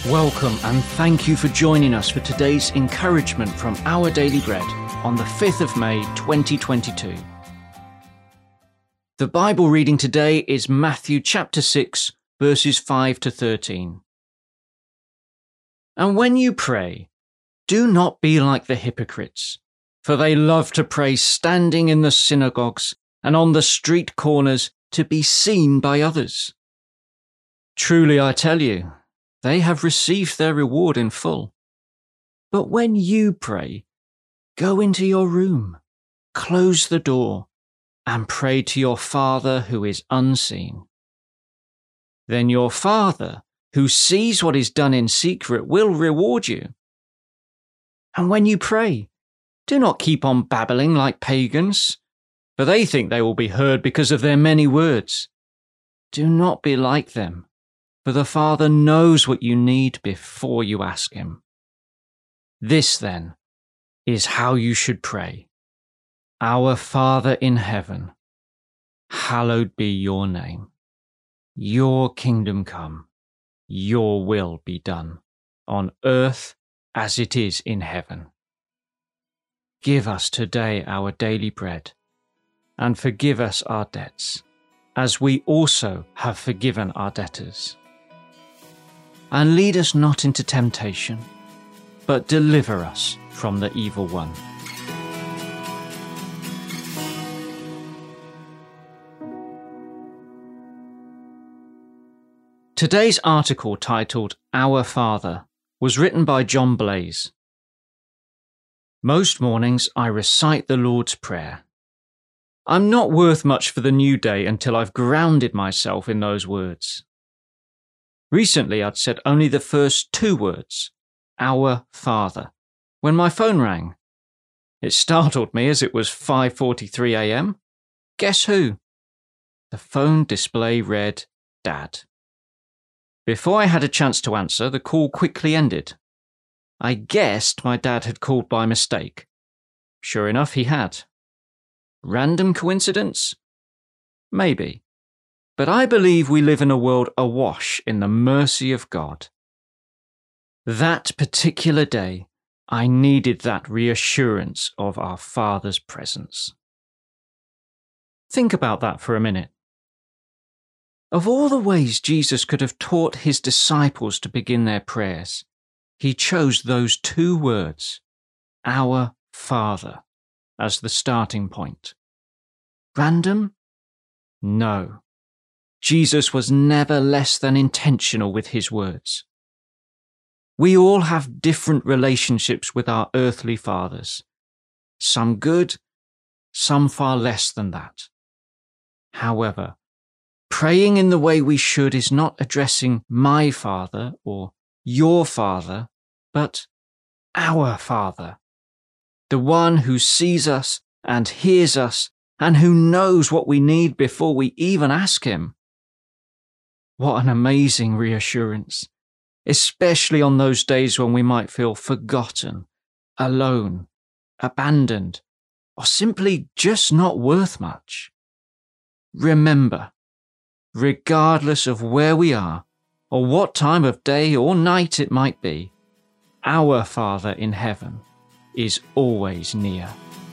Welcome and thank you for joining us for today's encouragement from Our Daily Bread on the 5th of May 2022. The Bible reading today is Matthew chapter 6 verses 5 to 13. And when you pray, do not be like the hypocrites, for they love to pray standing in the synagogues and on the street corners to be seen by others. Truly I tell you, they have received their reward in full. But when you pray, go into your room, close the door, and pray to your Father who is unseen. Then your Father, who sees what is done in secret, will reward you. And when you pray, do not keep on babbling like pagans, for they think they will be heard because of their many words. Do not be like them, for the Father knows what you need before you ask him. This, then, is how you should pray. Our Father in heaven, hallowed be your name. Your kingdom come, your will be done, on earth as it is in heaven. Give us today our daily bread, and forgive us our debts, as we also have forgiven our debtors. And lead us not into temptation, but deliver us from the evil one. Today's article, titled Our Father, was written by John Blaze. Most mornings I recite the Lord's Prayer. I'm not worth much for the new day until I've grounded myself in those words. Recently I'd said only the first two words, Our Father, when my phone rang. It startled me as it was 5:43 a.m. Guess who? The phone display read, Dad. Before I had a chance to answer, the call quickly ended. I guessed my dad had called by mistake. Sure enough, he had. Random coincidence? Maybe. But I believe we live in a world awash in the mercy of God. That particular day, I needed that reassurance of our Father's presence. Think about that for a minute. Of all the ways Jesus could have taught his disciples to begin their prayers, he chose those two words, Our Father, as the starting point. Random? No. Jesus was never less than intentional with his words. We all have different relationships with our earthly fathers. Some good, some far less than that. However, praying in the way we should is not addressing my Father or your Father, but our Father, the one who sees us and hears us and who knows what we need before we even ask him. What an amazing reassurance, especially on those days when we might feel forgotten, alone, abandoned, or simply just not worth much. Remember, regardless of where we are, or what time of day or night it might be, our Father in heaven is always near.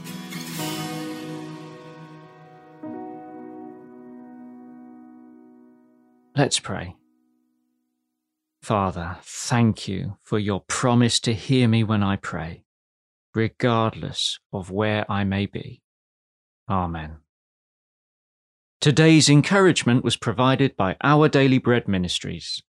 Let's pray. Father, thank you for your promise to hear me when I pray, regardless of where I may be. Amen. Today's encouragement was provided by Our Daily Bread Ministries.